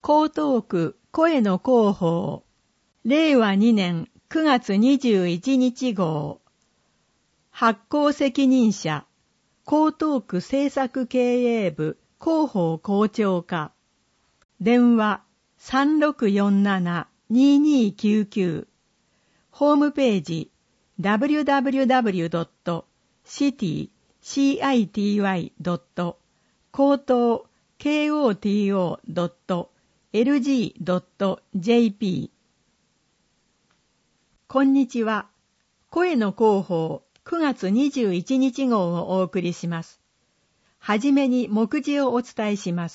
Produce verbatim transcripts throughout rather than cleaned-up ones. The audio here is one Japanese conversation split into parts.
江東区声の広報れいわにねんくがつにじゅういちにち号発行責任者江東区政策経営部広報校長課電話 さんろくよんななにーにーきゅうきゅう ホームページ ダブリュダブリュダブリュドットシティドット高等 ドットエルジードットジェーピー こんにちは。声の広報くがつにじゅういちにち号をお送りします。はじめに目次をお伝えします。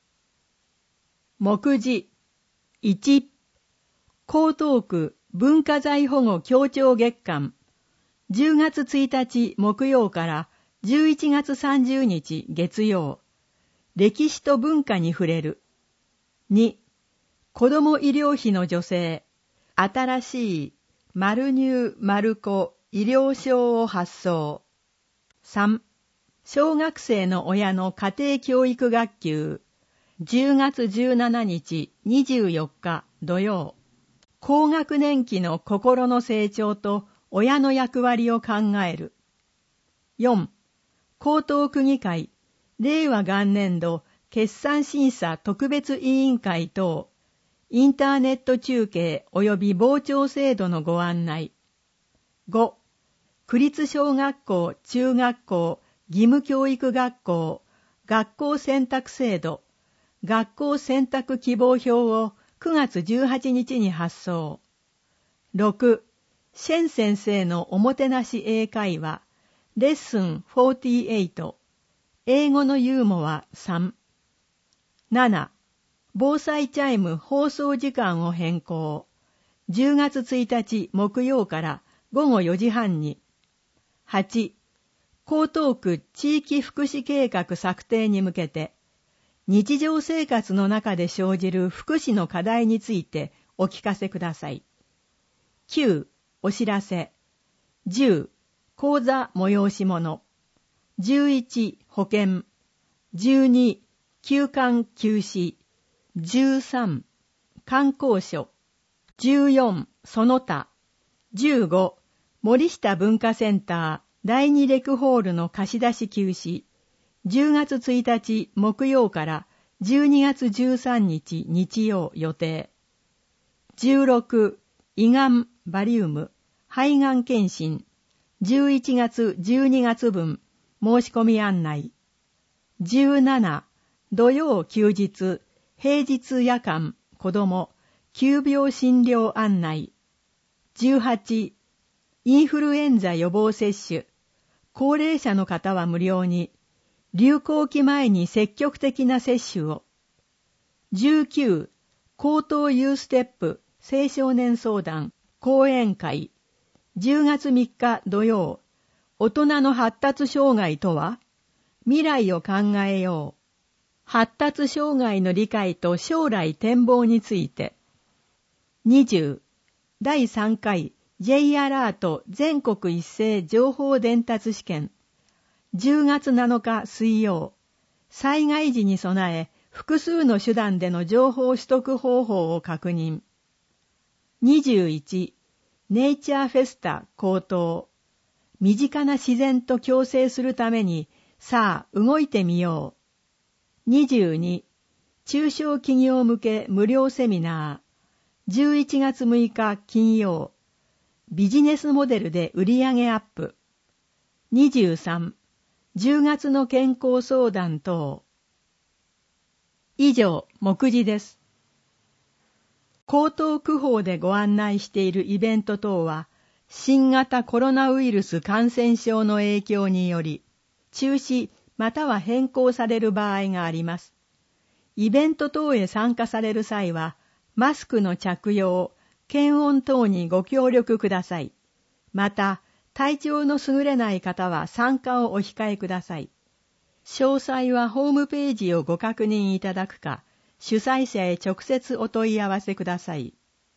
目次いち、江東区文化財保護協調月間じゅうがつついたち木曜からじゅういちがつさんじゅうにち月曜歴史と文化に触れる。に、子ども医療費の助成新しいマル乳マルコ医療証を発送。さん、小学生の親の家庭教育学級じゅうがつじゅうしちにちにじゅうよっか土曜高学年期の心の成長と親の役割を考える。よん、江東区議会れいわ元年度決算審査特別委員会等インターネット中継及び傍聴制度のご案内。ご、区立小学校中学校義務教育学校学校選択制度学校選択希望票をくがつじゅうはちにちに発送。ろく、シェン先生のおもてなし英会話レッスンよんじゅうはち英語のユーモアさん。なな、防災チャイム放送時間を変更。じゅうがつついたち木曜からごごよじはんに。はち、江東区地域福祉計画策定に向けて、日常生活の中で生じる福祉の課題についてお聞かせください。きゅう、お知らせ。じゅう、講座催し物。じゅういち、保険。じゅうに、休館休止。じゅうさん、観光所。じゅうよん、その他。じゅうご、森下文化センターだいにレクホールの貸し出し休止。じゅうがつついたち木曜からじゅうにがつじゅうさんにち日曜予定。じゅうろく、胃がんバリウム肺がん検診じゅういちがつじゅうにがつ分申し込み案内。じゅうなな、土曜休日平日夜間子ども急病診療案内。じゅうはち、インフルエンザ予防接種高齢者の方は無料に流行期前に積極的な接種を。じゅうきゅう、高等ユーステップ青少年相談講演会じゅうがつみっか土曜大人の発達障害とは未来を考えよう。発達障害の理解と将来展望について。にじゅう、だいさんかい J アラート全国一斉情報伝達試験じゅうがつなのか水曜災害時に備え複数の手段での情報取得方法を確認。にじゅういち、ネイチャーフェスタ高等身近な自然と共生するためにさあ動いてみよう。にじゅうに、中小企業向け無料セミナーじゅういちがつむいか金曜ビジネスモデルで売上アップ。にじゅうさん、じゅうがつの健康相談等。以上、目次です。江東区法でご案内しているイベント等は、新型コロナウイルス感染症の影響により、中止または変更される場合があります。イベント等へ参加される際は、マスクの着用、検温等にご協力ください。また、体調の優れない方は参加をお控えください。詳細はホームページをご確認いただくか、主催者へ直接お問い合わせください。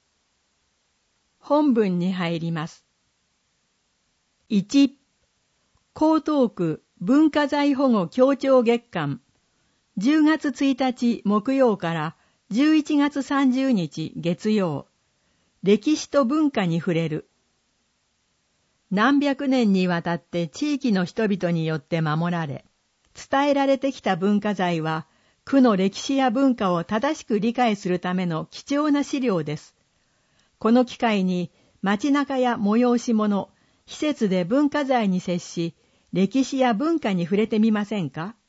本文に入ります。いち、江東区文化財保護協調月間じゅうがつついたち木曜からじゅういちがつさんじゅうにち月曜、歴史と文化に触れる。何百年にわたって地域の人々によって守られ、伝えられてきた文化財は、区の歴史や文化を正しく理解するための貴重な資料です。この機会に街中や催し物、施設で文化財に接し、歴史や文化に触れてみませんか？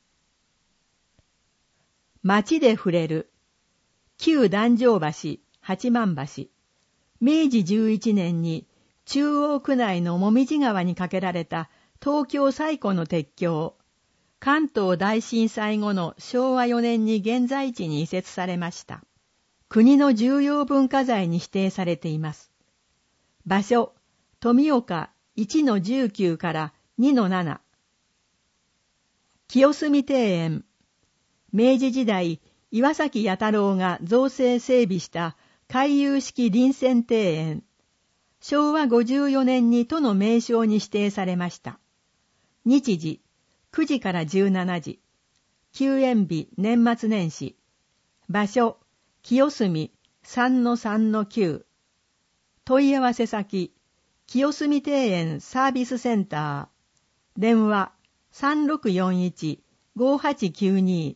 街で触れる。旧壇上橋、八幡橋。めいじじゅういちねんに中央区内のもみじ川に架けられた東京最古の鉄橋。関東大震災後のしょうわよねんに現在地に移設されました。国の重要文化財に指定されています。場所、富岡いちのじゅうきゅうからにのなな。清澄庭園。明治時代、岩崎弥太郎が造成整備した回遊式臨泉庭園。しょうわごじゅうよねんに都の名勝に指定されました。日時、くじからじゅうしちじ。休園日、年末年始。場所、清澄 さんのさんのきゅう。問い合わせ先、清澄庭園サービスセンター。電話、さんろくよんいち ごはちきゅうに。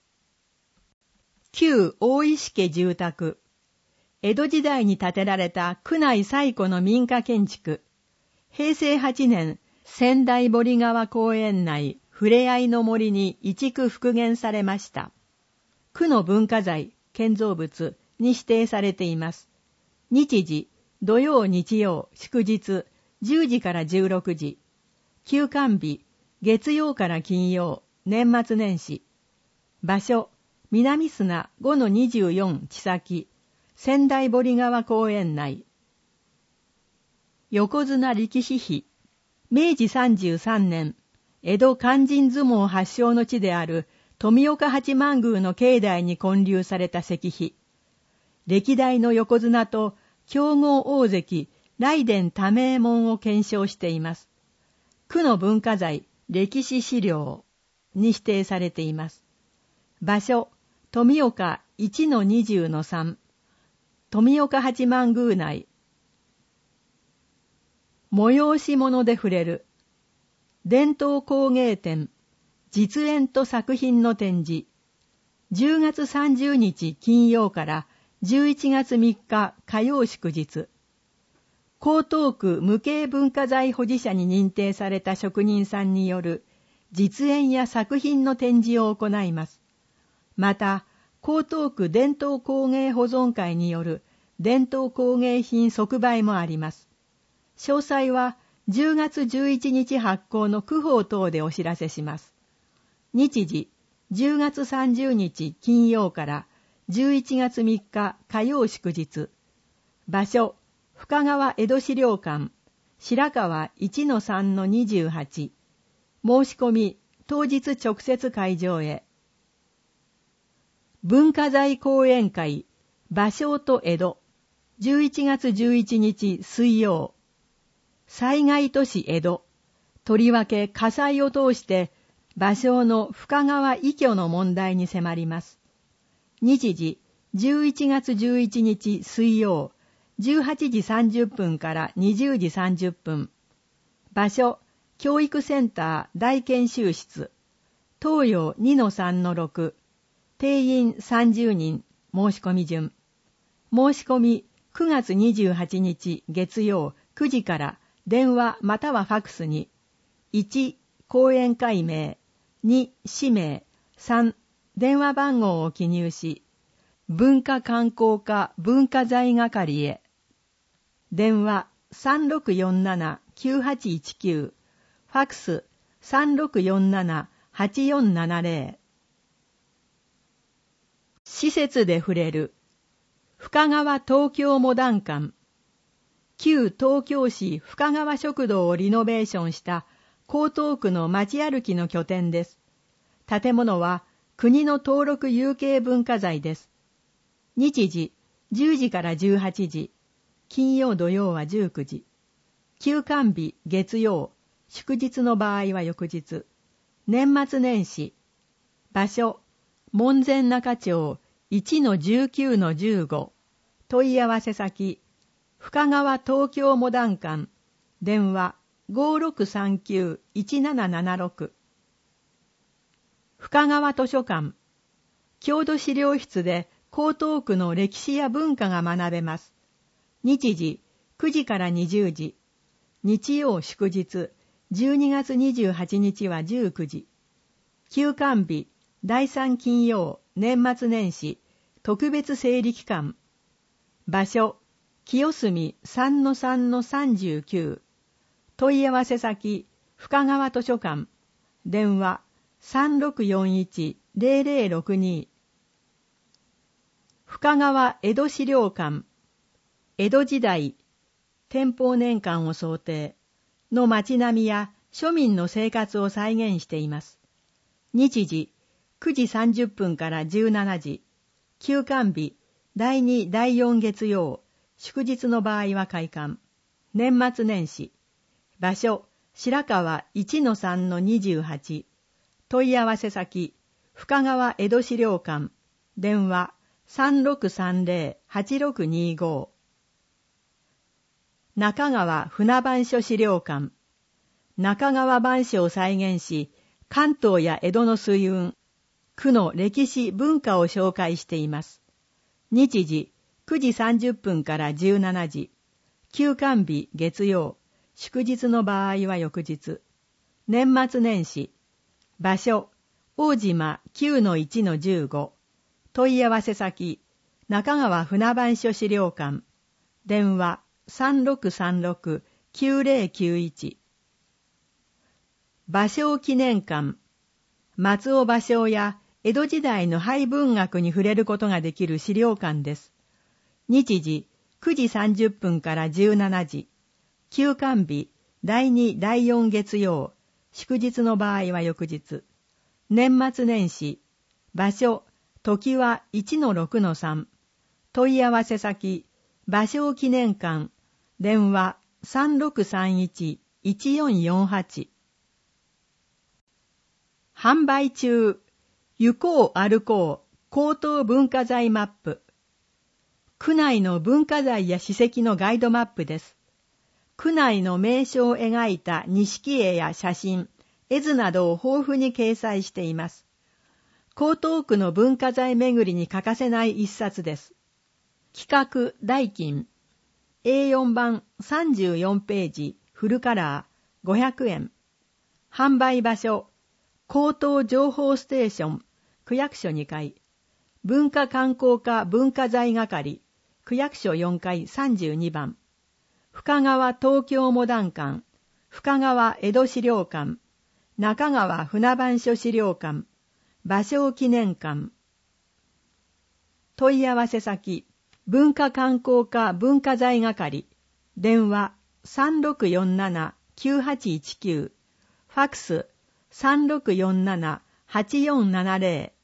旧大石家住宅。江戸時代に建てられた区内最古の民家建築。へいせいはちねん、仙台堀川公園内ふれあいの森に移築復元されました。区の文化財、建造物に指定されています。日時、土曜日曜祝日じゅうじからじゅうろくじ。休館日、月曜から金曜、年末年始。場所、南砂 ごのにじゅうよん 地先、仙台堀川公園内。横綱力士碑。めいじさんじゅうさんねん、江戸勧進相撲発祥の地である富岡八幡宮の境内に建立された石碑。歴代の横綱と強豪大関、雷電多名門を検証しています。区の文化財、歴史資料に指定されています。場所、富岡いちのにじゅうのさん。富岡八幡宮内。催し物で触れる。伝統工芸展、実演と作品の展示。じゅうがつさんじゅうにち金曜からじゅういちがつみっか火曜祝日。江東区無形文化財保持者に認定された職人さんによる実演や作品の展示を行います。また、江東区伝統工芸保存会による伝統工芸品即売もあります。詳細はじゅうがつじゅういちにち発行の区報等でお知らせします。日時、じゅうがつさんじゅうにち金曜からじゅういちがつみっか火曜祝日。場所、深川江戸資料館、白川いちのさんのにじゅうはち。申し込み、当日直接会場へ。文化財講演会、芭蕉と江戸。じゅういちがつじゅういちにち水曜。災害都市江戸。とりわけ火災を通して芭蕉の深川異居の問題に迫ります。日時、じゅういちがつじゅういちにち水曜、じゅうはちじさんじゅっぷんからにじゅうじさんじゅっぷん。場所、教育センター大研修室。東洋にのさんのろく。定員さんじゅうにん、申し込み順。申し込みくがつにじゅうはちにち月曜くじから電話またはファクスに、いち、講演会名、に、氏名、さん、電話番号を記入し、文化観光課文化財係へ。電話 さんろくよんななきゅうはちいちきゅう、ファクス さんろくよんななはちよんななゼロ。施設で触れる。深川東京モダン館。旧東京市深川食堂をリノベーションした江東区の街歩きの拠点です。建物は国の登録有形文化財です。日時、じゅうじからじゅうはちじ。金曜土曜はじゅうくじ。休館日月曜、祝日の場合は翌日。年末年始。場所、門前仲町いちのじゅうきゅうのじゅうご、問い合わせ先、深川東京モダン館、電話 ごーろくさんきゅう いちななななろく。深川図書館、郷土資料室で江東区の歴史や文化が学べます。日時くじからにじゅうじ、日曜祝日じゅうにがつにじゅうはちにちはじゅうくじ、休館日だいさん金曜年末年始特別整理期間。場所清澄 さんのさんのさんじゅうきゅう。問い合わせ先深川図書館、電話 さんろくよんいち ぜろぜろろくに。深川江戸資料館、江戸時代天保年間を想定の街並みや庶民の生活を再現しています。日時くじさんじゅっぷんからじゅうしちじ、休館日だいにだいよん月曜、祝日の場合は開館。年末年始。場所白川 いちのさんのにじゅうはち。問い合わせ先深川江戸資料館、電話 さんろくさんぜろ はちろくにご。中川船番所資料館、中川番所を再現し、関東や江戸の水運、区の歴史文化を紹介しています。日時くじさんじゅっぷんからじゅうしちじ、休館日月曜、祝日の場合は翌日。年末年始。場所大島 きゅうのいちのじゅうご。問い合わせ先中川船番所資料館、電話 さんろくさんろく きゅうぜろきゅういち。芭蕉記念館、松尾芭蕉や江戸時代の俳文学に触れることができる資料館です。日時くじさんじゅっぷんからじゅうしちじ、休館日だいにだいよん月曜、祝日の場合は翌日。年末年始。場所常盤 いちのろくのさん。問い合わせ先芭蕉記念館、電話 さんろくさんいち いちよんよんはち。販売中。行こう歩こう江東文化財マップ。区内の文化財や史跡のガイドマップです。区内の名所を描いた錦絵や写真、絵図などを豊富に掲載しています。江東区の文化財巡りに欠かせない一冊です。企画代金 エーよん 版さんじゅうよんページフルカラーごひゃくえん。販売場所江東情報ステーション区役所にかい、文化観光課文化財係区役所よんかいさんじゅうにばん、深川東京モダン館、深川江戸資料館、中川船番所資料館、芭蕉記念館。問い合わせ先文化観光課文化財係、電話 さんろくよんなな きゅうはちいちきゅう、ファクス さんろくよんなな はちよんななぜろ。